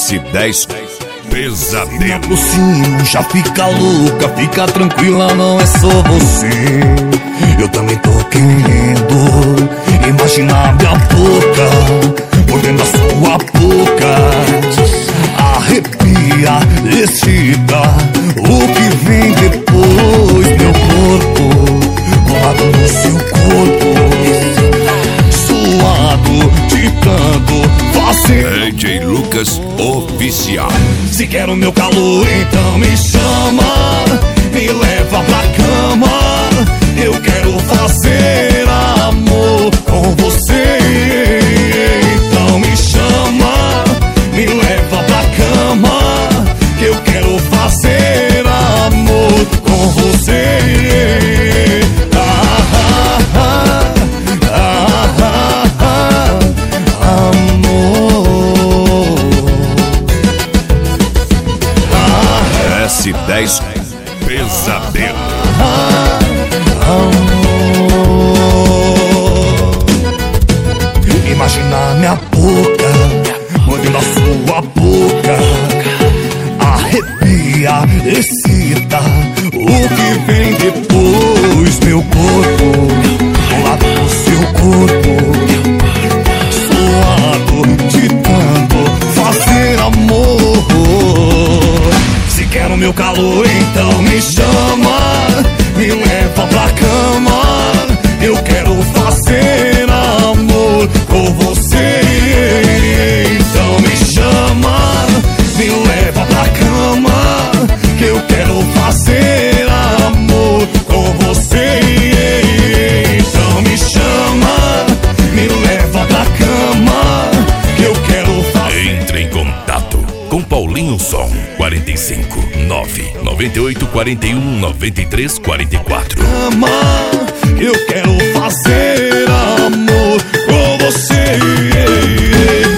S10 Pesadelo. Me aproximo, já fica louca, fica tranquila, não é só você. Eu também tô querendo imaginar minha boca por dentro da sua boca. Arrepia, excita o que vem depois. Meu corpo colado no seu corpo, suado de tanto fazer. DJ Lucas Oficial. Se quer o meu calor, então me chama, me leva pra cama. Eu quero fazer amor com você. Então me chama, me leva pra cama, que eu quero fazer amor com você. S10 Pesadelo. Imaginar minha boca mordendo a sua boca. Arrepia, excita o que vem depois. Meu corpo colado no seu corpo, suado de tanto fazer amor. Se quer o meu calor, então me chama, me leva pra cama. Eu quero fazer amor com você. Então me chama, me leva pra cama, que eu quero fazer amor com você. Então me chama, me leva pra cama, que eu quero fazer. Entre em contato com Paulinho Som 45 998 41 93 44. Eu quero fazer amor com você.